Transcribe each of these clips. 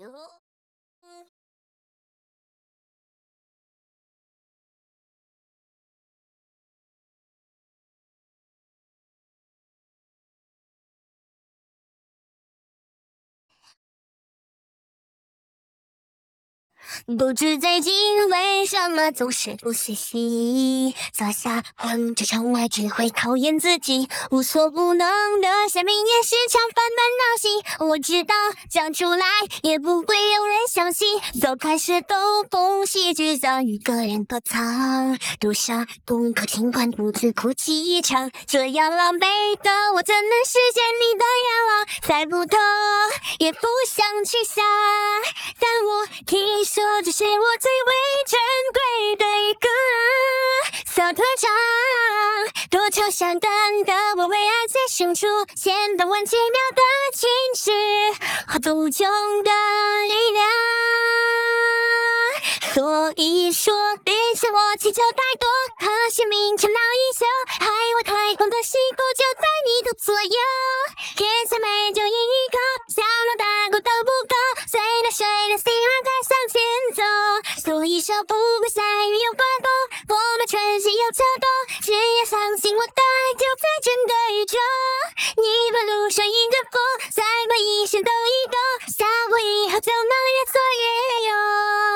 不知最近为什么总是不学习，洒下望着窗外，只会考验自己，无所不能的下面也时常烦闷闹心。我知道讲出来也不会有人相信，早开始兜风，戏剧早一个人躲藏，多少功课听完独自哭泣一场，这样狼狈的我怎能实现你的愿望？猜不透，也不想去想，但我听说这是我最为珍贵的一个小特长，多愁善感的我为爱在深处显得万奇妙的情绪和独穷的力量。所以说别向我祈求太多，可惜命强闹一宿，海外太空的西谷就在你的左右，天才美就一口，想让大过都不够，随着水的希望再向前走。所以说不管下雨有刮风，我们全心有秋冬，只要相信我的爱就在整个宇宙。你把路上迎着风，再把一生都一勾，下过以后就能越做越有。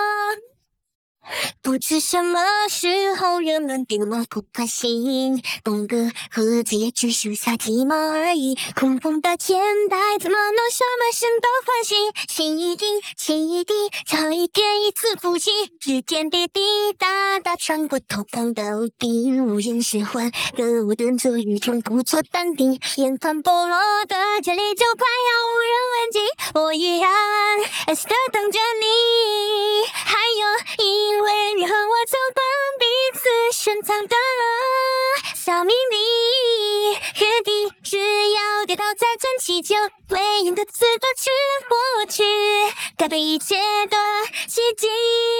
不知什么时候人们变了不关心，风格和字也只剩下鸡毛而已，空空的天台怎么能什么声都唤醒？心一定情一定，差一点一次复习，指尖滴滴答答穿过头顶的屋顶，无言是欢歌我等着雨中故作淡定，眼泛菠萝的这里就快要无人问津，我依然安心的等着你，还有因为你和我走过彼此深藏的小秘密，约定只要跌倒再站起，就会赢得自动去获取改变一切的奇迹。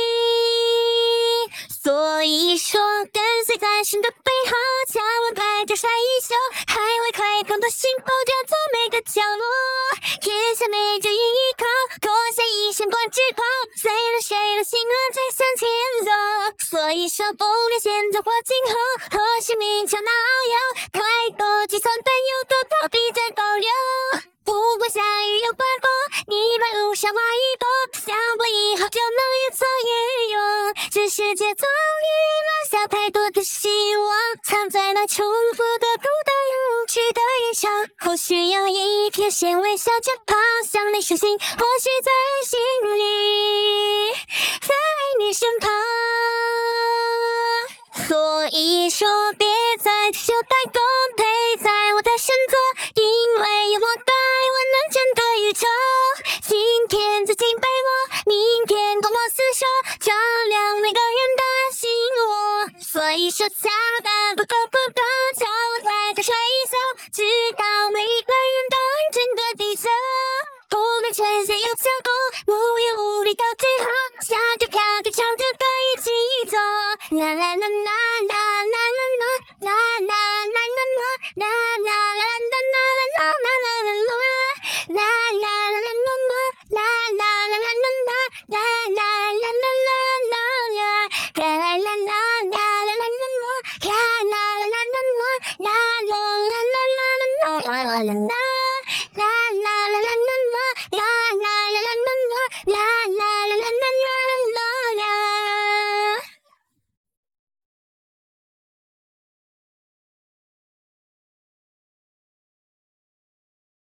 所以说跟随在神的背后，眺望开着晒衣袖，海外开空的心抱着最美的角落，天下美就一口，脱下一身光之后，随着水的心儿再向前走。所以说不论现在或今后，或许命强闹有太多计算担忧的逃避在保留，不管下雨有刮风，你把路上挖一朵，想过以后就能越做越勇，这世界总已落下太多的希望，藏在那重复的孤单无趣的人生，或许有一天先微笑着跑向你手心，或许在心里，在你身旁。所以说别再求太多，陪在我的身左，因为有我的爱我能真的宇宙，今天走进被窝，明天光芒四射，照亮每个人的心窝。所以说敲打不够不够，叫我快点睡一宿，直到每一个人都安静的地球，不论全线有成功，无忧无虑到最后，笑着飘着唱着歌一起走，啦啦啦啦啦啦啦啦啦啦啦啦啦啦啦啦啦。